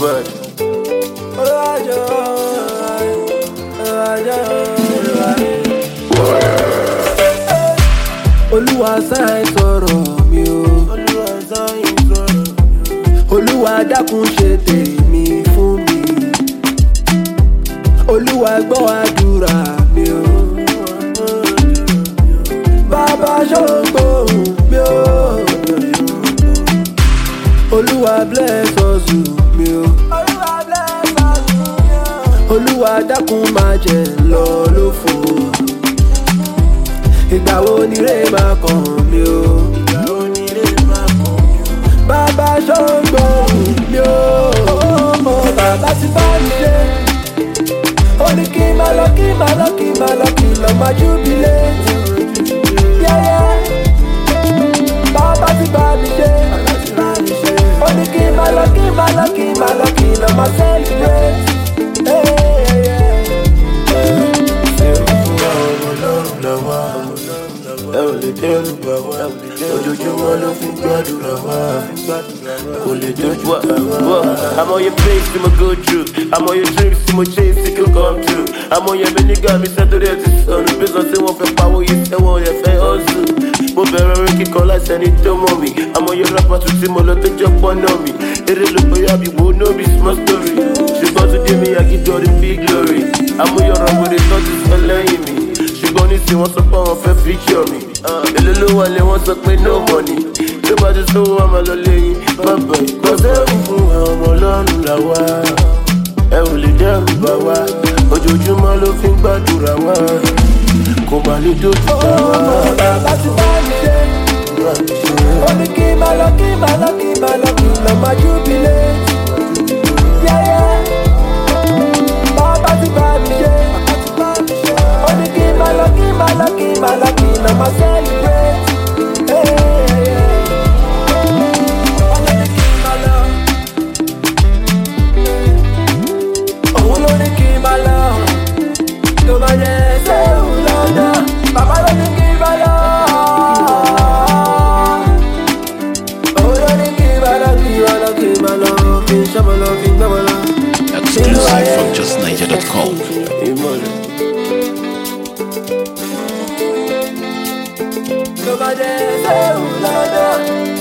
bad. Olúwa sáyẹn sọ̀rọ̀ mi o. Olúwa dákun ṣe tèmi fún mi. Olúwa gbọ́ àdúrà mi o. Bàbá ṣògbóhùn mi o. Olúwa bless us mi o. Olúwa dákun má jẹ́ lọ lófo. Ìgbà wo ni rè máa kàn mí o? Bàbá ṣògbóhùn mi o. Bàbá ti bá mi ṣe. Ó ní kí n máa lọ, kí n máa lọ, kí n máa lọ, kí n lọ máa jubilate. Bàbá ti bá mi ṣe. Ó ní kí n máa lọ, kí n máa lọ, kí n máa lọ, kí n lọ máa celebrate. Ẹ ò lè dẹ́rù bà wá, ojoojúmọ́ ló fi gbàdúrà wá, kò lè dojú tà wá. I'm on your face tí mo go through, I'm on your dreams tí mo chase tí kò come true. I'm on your nigga mi sẹ́tọ̀rẹ́ ti sọnù, bí sọ sí wọn fẹ́ pawó yìí sẹ́wọ̀n yẹn fẹ́ hustle. Mo bẹ̀rẹ̀ orin kíkọ láti ẹni tó mọ̀ mí, I'm on your rapper tún tí mo lọ tó jọ pọ́nà mi. Eré ló bóyá bí wo no be small story, ṣùgbọ́n tún dé mi àgídọ́ the big glory. Àmúyọ̀rọ̀ wèrè tó ti sọ lẹ́yìn mi. Ṣùgbọ́n ní sí wọ́n sọ pé wọ́n fẹ́ feature mi. Èlé ló wà lé wọ́n sọ pé no money. Tó bá ti sówó wà máa lọ lẹ́yìn bàbá yìí. Kò sẹ́rù fún àwọn ọmọ ọlọ́run làwa. Ẹ ò lè dẹ́rù bà wá. Ojoojúmọ́ ló fi ń gbàdúrà wá. Kò má lè dojú tà wá. Bàbá ti bá mi ṣe. Ó ní kí n máa lọ, kí n máa lọ, kí n máa lọ, kí n lọ máa jubilate. Bàbá ti bá mi ṣe. Ó ní kí n máa lọ, kí n máa lọ, kí n máa lọ, kí n lọ máa celebrate. Òun ló ní kí n máa lọ, tó bá jẹ́ sẹ́wù lọ́dọ̀. Bàbá ló ní kí n máa lọ. Òun ló ní kí n máa lọ, kí n máa lọ, kí n máa lọ, kí n ṣọ́mọ lọ, kí n gbọ́mọ lọ. Exclusive from justniger.com. Tó bá jẹ́ sẹ́wù lọ́dọ̀.